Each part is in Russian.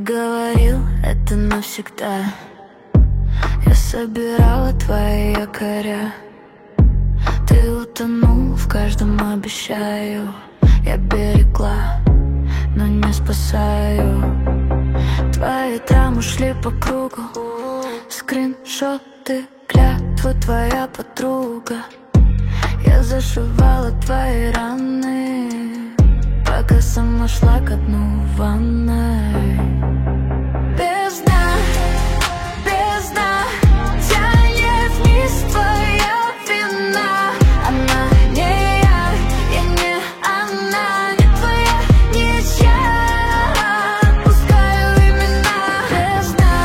говорил, это навсегда. Я собирала твои якоря. Ты утонул в каждом, обещаю. Я берегла, но не спасаю. Твои драмы ушли по кругу. Скриншоты, клятва твоя подруга. Я зашивала твои раны, пока сама шла ко дну в ванной. Без дна тянет вниз твоя вина. Она не я не она, не твоя ничья. Отпускаю имена. Без дна.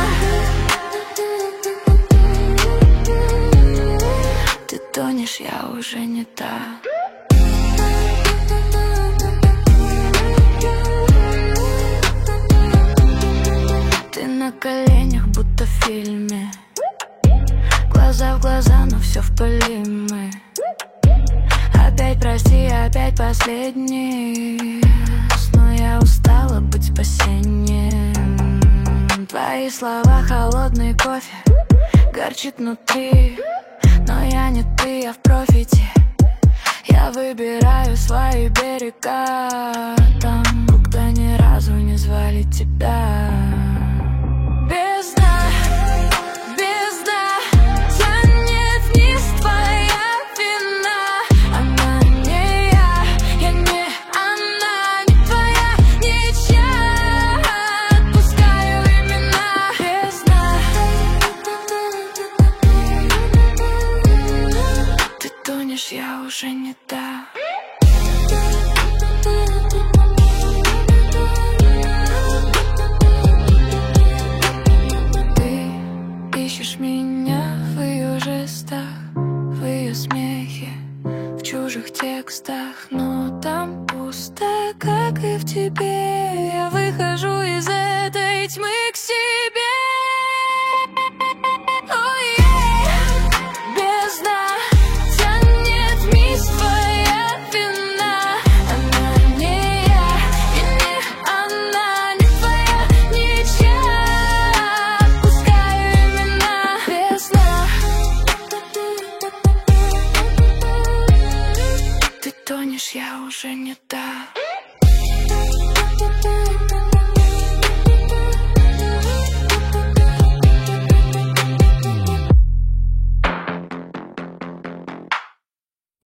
Ты тонешь, я уже не та. Ты на коленях, будто в фильме. Глаза в глаза, но все в пыли мы. Опять прости, опять последний. Но я устала быть спасением. Твои слова, холодный кофе, горчит внутри. Но я не ты, я в профите. Я выбираю свои берега там, куда ни разу не звали тебя. Без дна тянет вниз твоя вина. Она не я не она, не твоя ничья. Отпускаю имена. Без дна. Ты тонешь, я уже не та. Ищешь меня в ее жестах, в ее смехе, в чужих текстах, но там пусто, как и в тебе. Я выхожу из этой тьмы к себе. Без дна тянет вниз твоя вина. Она не я не она, не твоя ничья. Отпускаю имена. Без дна. Ты тонешь, я уже не та.